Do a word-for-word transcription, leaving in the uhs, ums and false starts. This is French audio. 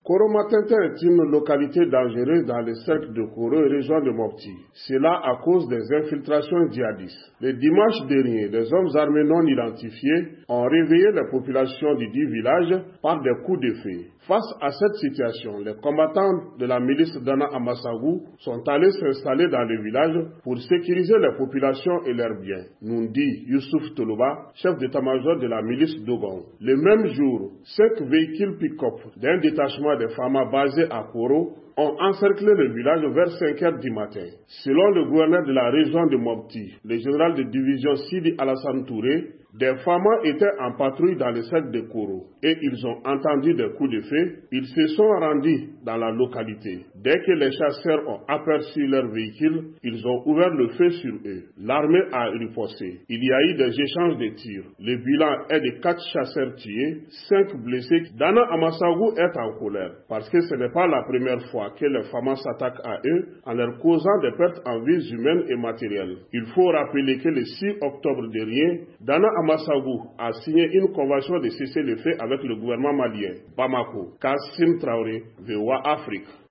Koro-Matente est une localité dangereuse dans le cercle de Koro et région de Mopti. Cela à cause des infiltrations djihadistes. Le dimanche dernier, des hommes armés non identifiés ont réveillé les populations du dit village par des coups de feu. Face à cette situation, les combattants de la milice Dana Amasagu sont allés s'installer dans le village pour sécuriser les populations et leurs biens, nous dit Youssouf Toloba, chef d'état-major de la milice Dogon. Le même jour, cinq véhicules pick-up d'un détachement des Fama basé à Koro ont encerclé le village vers cinq heures du matin. Selon le gouverneur de la région de Mopti, le général de division Sidi Alassane Touré, des Fama étaient en patrouille dans le cercle de Koro et ils ont entendu des coups de feu. Ils se sont rendus dans la localité. Dès que les chasseurs ont aperçu leur véhicule, ils ont ouvert le feu sur eux. L'armée a riposté. Il y a eu des échanges de tirs. Le bilan est de quatre chasseurs tués, cinq blessés. Dana Amasagu est en colère parce que ce n'est pas la première fois que les Fama s'attaquent à eux en leur causant des pertes en vies humaines et matérielles. Il faut rappeler que le six octobre dernier, Dana Amasagu a signé une convention de cessez-le-feu avec le gouvernement malien. Bamako, Kassim Traoré, V O A Afrique.